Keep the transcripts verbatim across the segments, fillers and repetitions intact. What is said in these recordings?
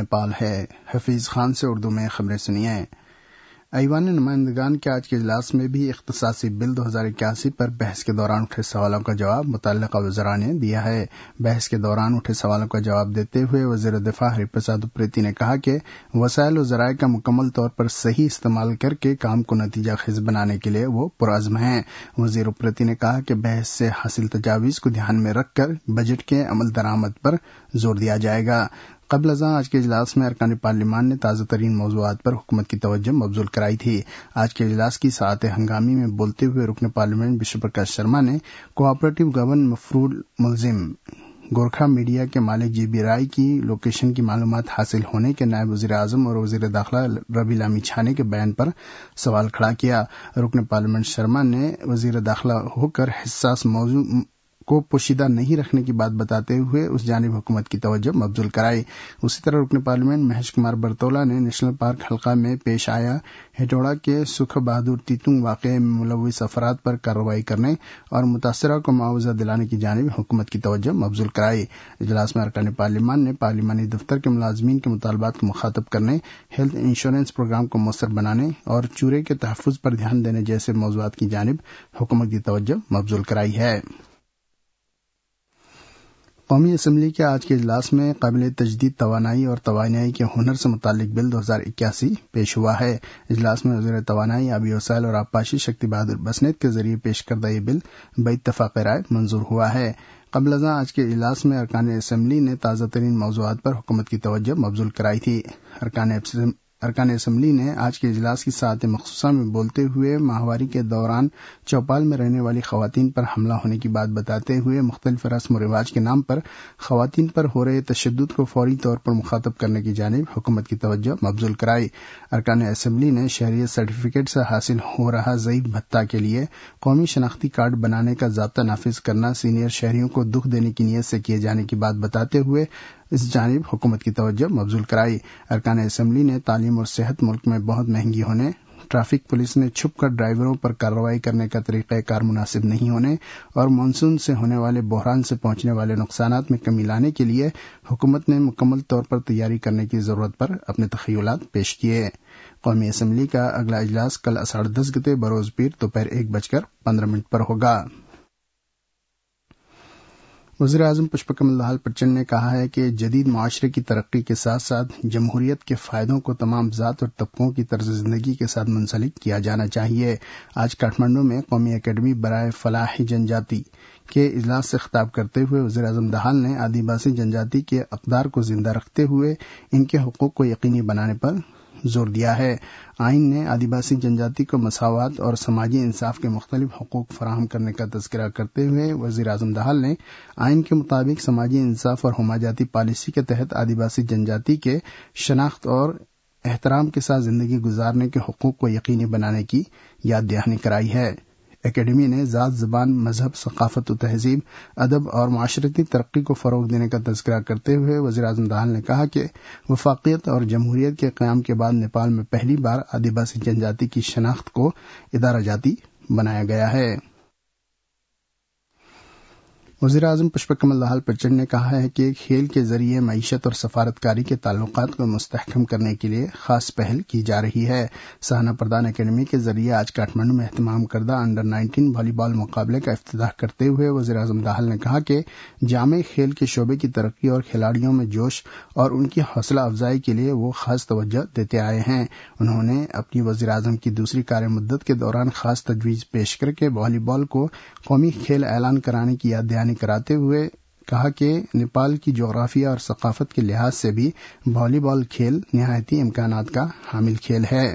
नेपाल है। حفیظ خان سے اردو میں خبریں سنیے۔ ایوان نمائندگان کے آج کے اجلاس میں بھی اختصاصی بل دو ہزار اکیاسی پر بحث کے دوران اٹھے سوالوں کا جواب متعلقہ وزراء نے دیا ہے۔ بحث کے دوران اٹھے سوالوں کا جواب دیتے ہوئے وزیر دفاع ہری پرساد اپریتی نے کہا کہ وسائل و ذرائع کا مکمل طور پر صحیح استعمال کر کے کام کو نتیجہ خیز بنانے کے لیے وہ پرعزم ہیں۔ وزیر اپریتی نے کہا کہ بحث سے حاصل تجاویز کو دھیان میں رکھ کر بجٹ کے عمل درآمد پر زور دیا جائے گا۔ قبل ازاں آج کے اجلاس میں ارکان پارلیمان نے تازہ ترین موضوعات پر حکومت کی توجہ مبذول کرائی تھی۔ آج کے اجلاس کی ساعت ہنگامی میں بولتے ہوئے رکن پارلیمنٹ بشو پرکاش شرما نے کوآپریٹو گورن مفرول ملزم گورکھا میڈیا کے مالک جی بی رائے کی لوکیشن کی معلومات حاصل ہونے کے نائب وزیر اعظم اور وزیر داخلہ ربی لامی چھانے کے بیان پر سوال کھڑا کیا۔ رکن پارلیمنٹ شرما نے وزیر داخلہ ہو کر حساس موضوع کو پوشیدہ نہیں رکھنے کی بات بتاتے ہوئے اس جانب حکومت کی توجہ مبذول کرائی۔ اسی طرح رکن پارلیمنٹ مہیش کمار برتولا نے نیشنل پارک حلقہ میں پیش آیا ہیٹوڑا کے سکھ بہادر تیتنگ واقعے میں ملوث افراد پر کارروائی کرنے اور متاثرہ کو معاوضہ دلانے کی جانب حکومت کی توجہ مبذول کرائی۔ اجلاس میں ارکان پارلیمان نے پارلیمانی دفتر کے ملازمین کے مطالبات کو مخاطب کرنے، ہیلتھ انشورنس پروگرام کو مؤثر بنانے اور چورے کے تحفظ پر دھیان دینے جیسے موضوعات کی جانب حکومت کی توجہ مبذول کرائی ہے۔ قومی اسمبلی کے آج کے اجلاس میں قابل تجدید توانائی اور توانائی کے ہنر سے متعلق بل دو ہزار اکیاسی پیش ہوا ہے۔ اجلاس میں وزیر توانائی، آبی وسائل اور آبپاشی شکتی بہادر بسنیت کے ذریعے پیش کردہ یہ بل باتفاق رائے منظور ہوا ہے۔ قبل ازاں آج کے اجلاس میں ارکان اسمبلی نے تازہ ترین موضوعات پر حکومت کی توجہ مبذول کرائی تھی۔ ارکان ارکان اسمبلی نے آج کے اجلاس کی ساعت مخصوصہ میں بولتے ہوئے ماہواری کے دوران چوپال میں رہنے والی خواتین پر حملہ ہونے کی بات بتاتے ہوئے مختلف رسم و رواج کے نام پر خواتین پر ہو رہے تشدد کو فوری طور پر مخاطب کرنے کی جانب حکومت کی توجہ مبذول کرائی۔ ارکان اسمبلی نے شہریت سرٹیفکیٹ سے حاصل ہو رہا ضعیف بھتہ کے لیے قومی شناختی کارڈ بنانے کا ضابطہ نافذ کرنا سینئر شہریوں کو دکھ دینے کی نیت سے کیے جانے کی بات بتاتے ہوئے اس جانب حکومت کی توجہ مبذول کرائی۔ ارکان اسمبلی نے تعلیم اور صحت ملک میں بہت مہنگی ہونے، ٹریفک پولیس نے چھپ کر ڈرائیوروں پر کارروائی کرنے کا طریقہ کار مناسب نہیں ہونے اور مانسون سے ہونے والے بحران سے پہنچنے والے نقصانات میں کمی لانے کے لیے حکومت نے مکمل طور پر تیاری کرنے کی ضرورت پر اپنے تخیلات پیش کیے۔ قومی اسمبلی کا اگلا اجلاس کل اساڑھ دس گتے بروز پیر دوپہر ایک بج کر پندرہ منٹ پر ہوگا۔ وزیر اعظم پشپ کمل دہال پچنڈ نے کہا ہے کہ جدید معاشرے کی ترقی کے ساتھ ساتھ جمہوریت کے فائدوں کو تمام ذات اور طبقوں کی طرز زندگی کے ساتھ منسلک کیا جانا چاہیے۔ آج کاٹھمانڈو میں قومی اکیڈمی برائے فلاح جن جاتی کے اجلاس سے خطاب کرتے ہوئے وزیر اعظم دہال نے آدیواسی جن جاتی کے اقدار کو زندہ رکھتے ہوئے ان کے حقوق کو یقینی بنانے پر زور دیا ہے۔ آئین نے آدیواسی جن جاتی کو مساوات اور سماجی انصاف کے مختلف حقوق فراہم کرنے کا تذکرہ کرتے ہوئے وزیر اعظم دہال نے آئین کے مطابق سماجی انصاف اور ہماجاتی پالیسی کے تحت آدیواسی جن جاتی کے شناخت اور احترام کے ساتھ زندگی گزارنے کے حقوق کو یقینی بنانے کی یاد دہانی کرائی ہے۔ اکیڈمی نے ذات، زبان، مذہب، ثقافت و تہذیب، ادب اور معاشرتی ترقی کو فروغ دینے کا تذکرہ کرتے ہوئے وزیر اعظم دہال نے کہا کہ وفاقیت اور جمہوریت کے قیام کے بعد نیپال میں پہلی بار آدیواسی جن جاتی کی شناخت کو ادارہ جاتی بنایا گیا ہے۔ وزیر اعظم پشپ کمل دہال پچنڈ نے کہا ہے کہ کھیل کے ذریعے معیشت اور سفارتکاری کے تعلقات کو مستحکم کرنے کے لیے خاص پہل کی جا رہی ہے۔ سہنا پردھان اکیڈمی کے ذریعے آج کاٹھمانڈو میں اہتمام کردہ انڈر نائنٹین والی بال مقابلے کا افتتاح کرتے ہوئے وزیر اعظم دہال نے کہا کہ جامع کھیل کے شعبے کی ترقی اور کھلاڑیوں میں جوش اور ان کی حوصلہ افزائی کے لیے وہ خاص توجہ دیتے آئے ہیں۔ انہوں نے اپنی وزیر اعظم کی دوسری کار مدت کے دوران خاص تجویز پیش کر کے والی بال کو قومی کھیل اعلان کرانے کی یاد دہانی کراتے ہوئے کہا کہ نیپال کی جغرافیہ اور ثقافت کے لحاظ سے بھی والی بال کھیل نہایتی امکانات کا حامل کھیل ہے۔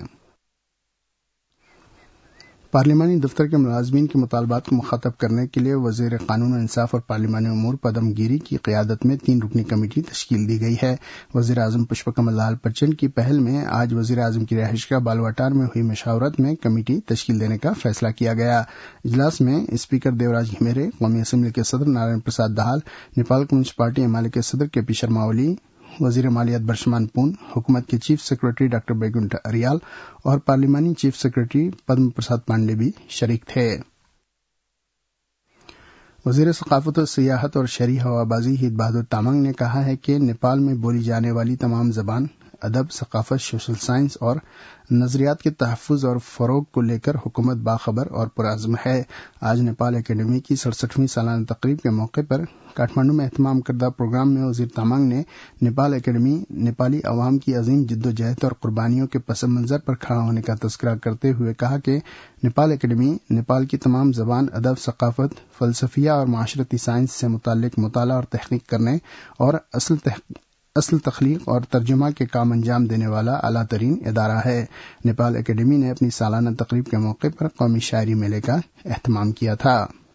پارلیمانی دفتر کے ملازمین کے مطالبات کو مخاطب کرنے کے لیے وزیر قانون و انصاف اور پارلیمانی امور پدم گیری کی قیادت میں تین رکنی کمیٹی تشکیل دی گئی ہے۔ وزیر اعظم پشپ کمل دہال پچنڈ کی پہل میں آج وزیر اعظم کی رہائش گاہ بالواٹار میں ہوئی مشاورت میں کمیٹی تشکیل دینے کا فیصلہ کیا گیا۔ اجلاس میں اسپیکر دیوراج گھمیرے، قومی اسمبلی کے صدر Narayan Prasad Dahal, Nepal communist party M L A کے صدر کے پی شرما اولی، وزیر مالیات برشمان پون، حکومت کے chief secretary doctor Baikuntha Aryal اور پارلیمانی چیف سیکرٹری پدم پرساد پانڈے بھی شریک تھے۔ وزیر ثقافت و سیاحت اور شہری ہوابازی ہید بہادر تامنگ نے کہا ہے کہ نیپال میں بولی جانے والی تمام زبان، ادب، ثقافت، سوشل سائنس اور نظریات کے تحفظ اور فروغ کو لے کر حکومت باخبر اور پرعزم ہے۔ آج نیپال اکیڈمی کی سڑسٹھویں سالانہ تقریب کے موقع پر کاٹھمانڈو میں اہتمام کردہ پروگرام میں وزیر تامنگ نے نیپال اکیڈمی نیپالی عوام کی عظیم جدوجہد اور قربانیوں کے پس منظر پر کھڑا ہونے کا تذکرہ کرتے ہوئے کہا کہ نیپال اکیڈمی نیپال کی تمام زبان، ادب، ثقافت، فلسفیہ اور معاشرتی سائنس سے متعلق مطالعہ اور تحقیق کرنے اور اصل تحقیق اصل تخلیق اور ترجمہ کے کام انجام دینے والا اعلیٰ ترین ادارہ ہے۔ نیپال اکیڈمی نے اپنی سالانہ تقریب کے موقع پر قومی شاعری میلے کا اہتمام کیا تھا۔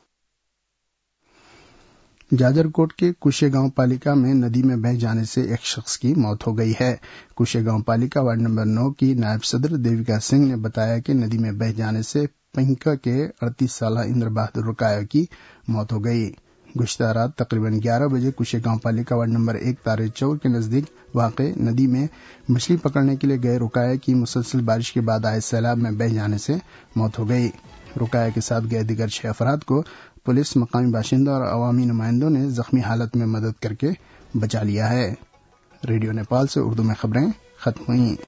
جاجر کوٹ کے کوشے گاؤں پالیکا میں ندی میں بہہ جانے سے ایک شخص کی موت ہو گئی ہے۔ کوشے گاؤں پالیکا وارڈ نمبر نو کی نائب صدر دیوکا سنگھ نے بتایا کہ ندی میں بہہ جانے سے پنکا کے اڑتیس سالہ اندر بہادر رکایا کی موت ہو گئی۔ گزشتہ رات تقریباً گیارہ بجے کوشے گاؤں پالیکا وارڈ نمبر ایک تارے چور کے نزدیک واقع ندی میں مچھلی پکڑنے کے لیے گئے رکایا کی مسلسل بارش کے بعد آئے سیلاب میں بہہ جانے سے موت ہو گئی۔ رکایا کے ساتھ گئے دیگر چھ افراد کو پولیس، مقامی باشندوں اور عوامی نمائندوں نے زخمی حالت میں مدد کر کے بچا لیا ہے۔ ریڈیو نیپال سے اردو میں خبریں ختم ہوئیں۔